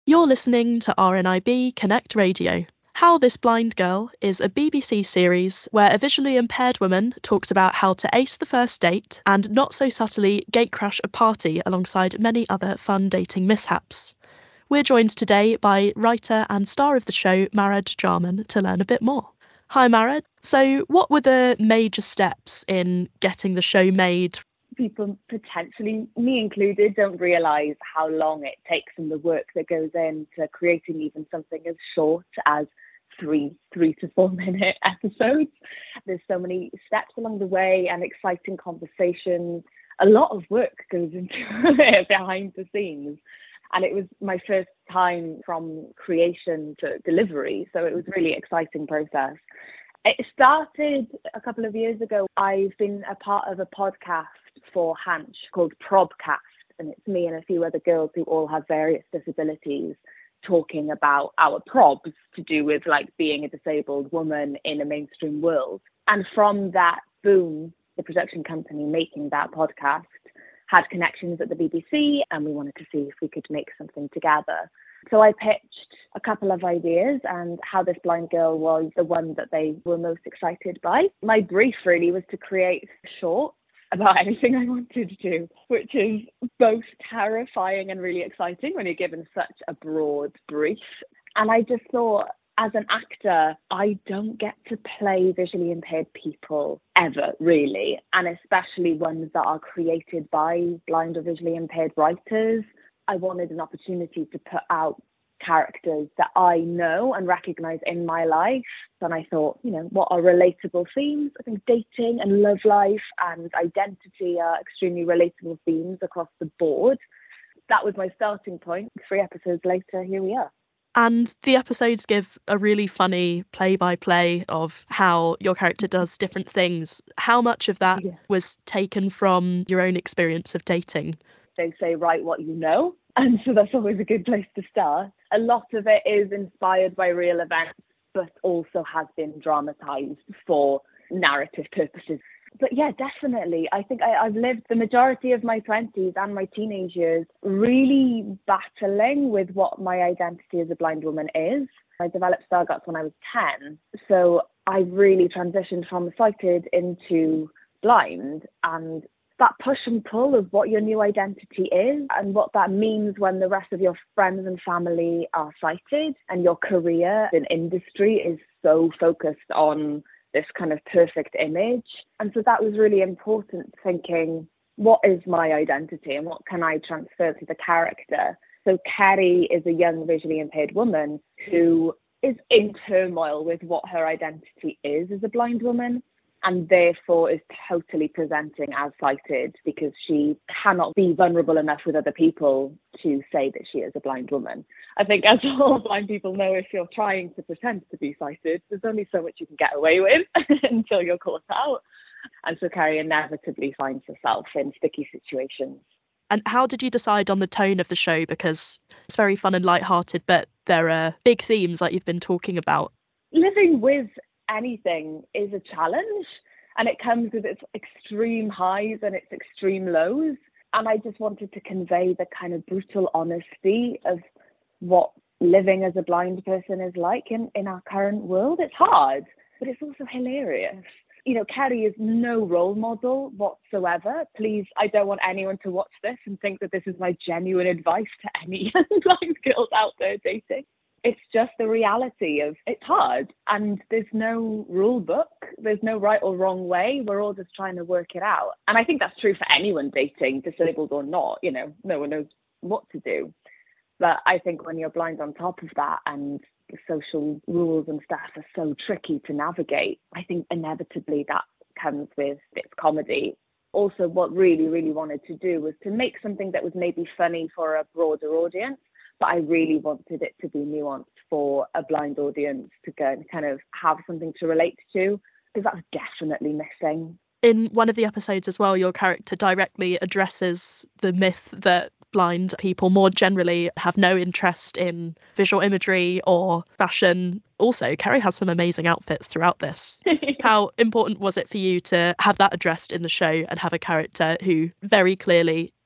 You're listening to RNIB Connect Radio. How This Blind Girl is a BBC series where a visually impaired woman talks about how to ace the first date and not so subtly gatecrash a party alongside many other fun dating mishaps. We're joined today by writer and star of the show, Marad Jarman, to learn a bit more. Hi, Marad. So, what were the major steps in getting the show made? People potentially, me included, don't realise how long it takes and the work that goes into creating even something as short as three to 4 minute episodes. There's so many steps along the way and exciting conversations. A lot of work goes into it behind the scenes. And it was my first time from creation to delivery. So it was a really exciting process. It started a couple of years ago. I've been a part of a podcast for Hanch called Probcast, and it's me and a few other girls who all have various disabilities talking about our probs to do with like being a disabled woman in a mainstream world. And from that boom, the production company making that podcast had connections at the BBC, and we wanted to see if we could make something together. So I pitched a couple of ideas, and How This Blind Girl was the one that they were most excited by. My brief really was to create shorts about anything I wanted to do, which is both terrifying and really exciting when you're given such a broad brief. And I just thought, as an actor, I don't get to play visually impaired people ever, really, and especially ones that are created by blind or visually impaired writers. I wanted an opportunity to put out characters that I know and recognize in my life. And I thought, what are relatable themes? I think dating and love life and identity are extremely relatable themes across the board. That was my starting point. 3 episodes later, here we are. And the episodes give a really funny play-by-play of how your character does different things. How much of that was taken from your own experience of dating? They say, write what you know. And so that's always a good place to start. A lot of it is inspired by real events, but also has been dramatized for narrative purposes. But yeah, definitely. I think I've lived the majority of my 20s and my teenage years really battling with what my identity as a blind woman is. I developed Stargardt's when I was 10. So I really transitioned from sighted into blind, and that push and pull of what your new identity is and what that means when the rest of your friends and family are sighted and your career in industry is so focused on this kind of perfect image. And so that was really important, thinking, what is my identity and what can I transfer to the character? So Kerry is a young visually impaired woman who is in turmoil with what her identity is as a blind woman, and therefore is totally presenting as sighted because she cannot be vulnerable enough with other people to say that she is a blind woman. I think, as all blind people know, if you're trying to pretend to be sighted, there's only so much you can get away with until you're caught out. And so Kerry inevitably finds herself in sticky situations. And how did you decide on the tone of the show? Because it's very fun and lighthearted, but there are big themes like you've been talking about. Living with anything is a challenge, and it comes with its extreme highs and its extreme lows. And I just wanted to convey the kind of brutal honesty of what living as a blind person is like in our current world. It's hard, but it's also hilarious. Kerry is no role model whatsoever. Please, I don't want anyone to watch this and think that this is my genuine advice to any blind girls out there dating. It's just the reality of it's hard, and there's no rule book. There's no right or wrong way. We're all just trying to work it out. And I think that's true for anyone dating, disabled or not. No one knows what to do. But I think when you're blind on top of that, and the social rules and stuff are so tricky to navigate, I think inevitably that comes with its comedy. Also, what really, really wanted to do was to make something that was maybe funny for a broader audience, but I really wanted it to be nuanced for a blind audience to go and kind of have something to relate to, because that was definitely missing. In one of the episodes as well, your character directly addresses the myth that blind people more generally have no interest in visual imagery or fashion. Also, Kerry has some amazing outfits throughout this. How important was it for you to have that addressed in the show and have a character who very clearly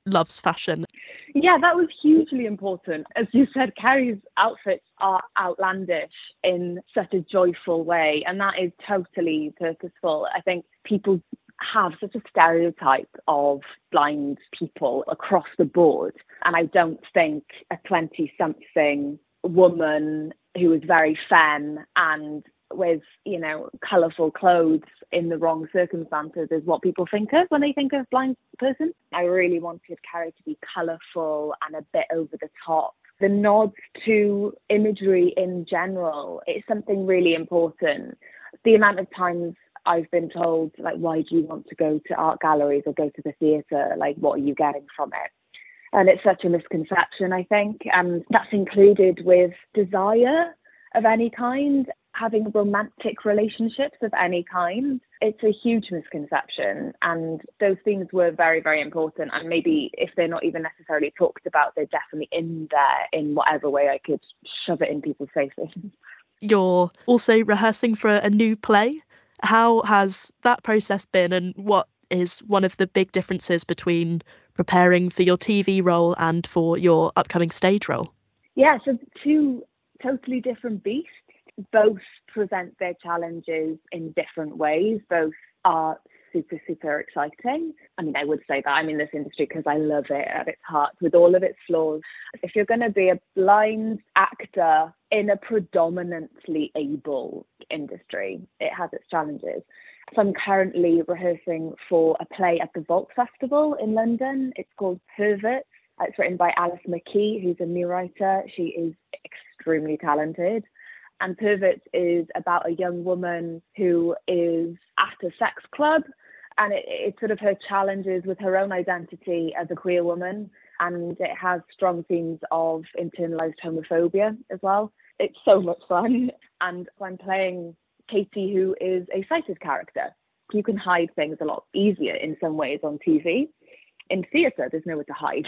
loves fashion. Yeah, that was hugely important. As you said, Carrie's outfits are outlandish in such a joyful way, and that is totally purposeful. I think people have such a stereotype of blind people across the board, and I don't think a 20-something woman who is very femme and with, you know, colourful clothes in the wrong circumstances is what people think of when they think of blind person. I really wanted Carrie to be colourful and a bit over the top. The nods to imagery in general is something really important. The amount of times I've been told, like, why do you want to go to art galleries or go to the theatre? Like, what are you getting from it? And it's such a misconception, I think. And that's included with desire of any kind, having romantic relationships of any kind. It's a huge misconception. And those things were very, very important. And maybe if they're not even necessarily talked about, they're definitely in there in whatever way I could shove it in people's faces. You're also rehearsing for a new play. How has that process been, and what is one of the big differences between preparing for your TV role and for your upcoming stage role? Yeah, so two totally different beasts. Both present their challenges in different ways. Both are super, super exciting. I mean, I would say that I'm in this industry because I love it at its heart, with all of its flaws. If you're going to be a blind actor in a predominantly able industry, it has its challenges. So I'm currently rehearsing for a play at the Vault Festival in London. It's called Perverts. It's written by Alice McKee, who's a new writer. She is extremely talented. And Perverts is about a young woman who is at a sex club, and it's sort of her challenges with her own identity as a queer woman. And it has strong themes of internalized homophobia as well. It's so much fun. And I'm playing Katie, who is a sighted character. You can hide things a lot easier in some ways on TV. In theatre, there's nowhere to hide.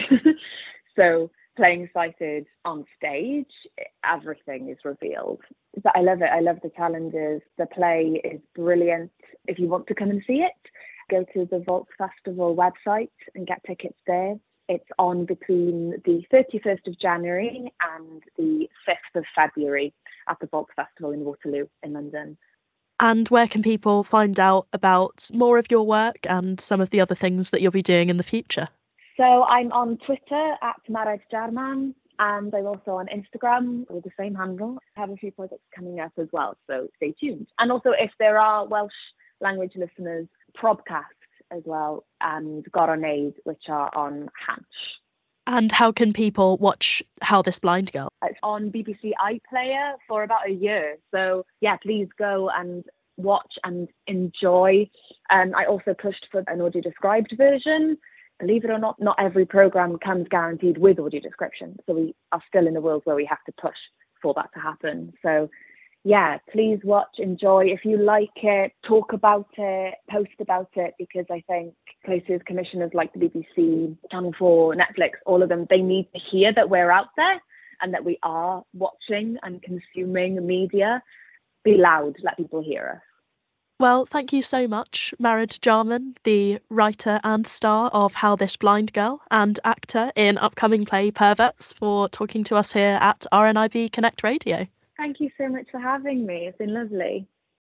So playing sighted on stage, everything is revealed. But I love it. I love the challenges. The play is brilliant. If you want to come and see it, go to the Vault Festival website and get tickets there. It's on between the 31st of January and the 5th of February at the Vault Festival in Waterloo in London. And where can people find out about more of your work and some of the other things that you'll be doing in the future? So I'm on Twitter at Marek Jarman, and I'm also on Instagram with the same handle. I have a few projects coming up as well, so stay tuned. And also, if there are Welsh language listeners, Probcast as well, and Goronade, which are on Hanch. And how can people watch How This Blind Girl? It's on BBC iPlayer for about a year. So yeah, please go and watch and enjoy. I also pushed for an audio described version. Believe it or not, not every program comes guaranteed with audio description. So we are still in a world where we have to push for that to happen. So yeah, please watch, enjoy. If you like it, talk about it, post about it, because I think places, commissioners like the BBC, Channel 4, Netflix, all of them, they need to hear that we're out there and that we are watching and consuming media. Be loud, let people hear us. Well, thank you so much, Marek Jarman, the writer and star of How This Blind Girl and actor in upcoming play Perverts, for talking to us here at RNIB Connect Radio. Thank you so much for having me. It's been lovely.